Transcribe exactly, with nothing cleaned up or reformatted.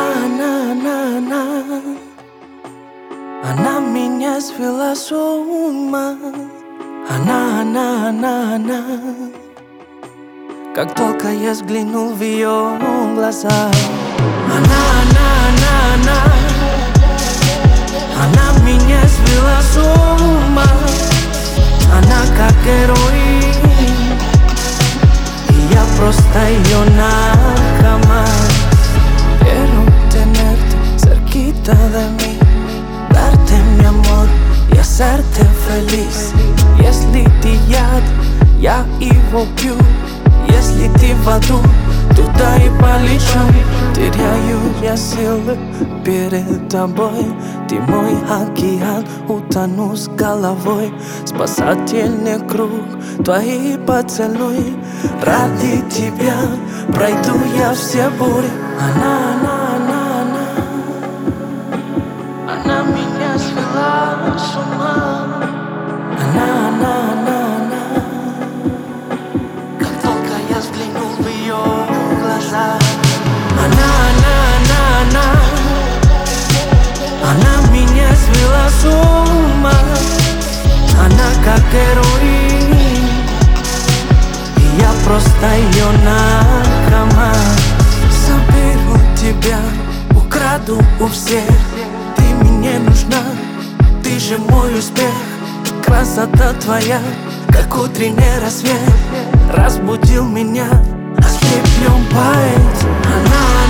она, она, она, она меня свела с ума. Она, она, она, она. Как только я взглянул в ее глаза. Она, она, она, она, она меня свела с ума. Она как героин, y я просто ее narcoman. Quiero tenerte cerquita de mí, darte mi amor y hacerte feliz. Если ты яд, я его пью. Если ты в аду, туда и полечу. Теряю я силы перед тобой. Ты мой океан, утону с головой. Спасательный круг, твои поцелуи. Ради тебя пройду я все бури. Она, она, она, она, она меня свела с ума. Она, она, она, она. Как только я взглянул в ее глаза. Она, она, она, она, она меня свела с ума. Она как героин, и я просто ее наркоман. Заберу тебя, украду у всех. Ты мне нужна, ты же мой успех. Красота твоя, как утренний рассвет, разбудил меня, ослеплен поэт. Она,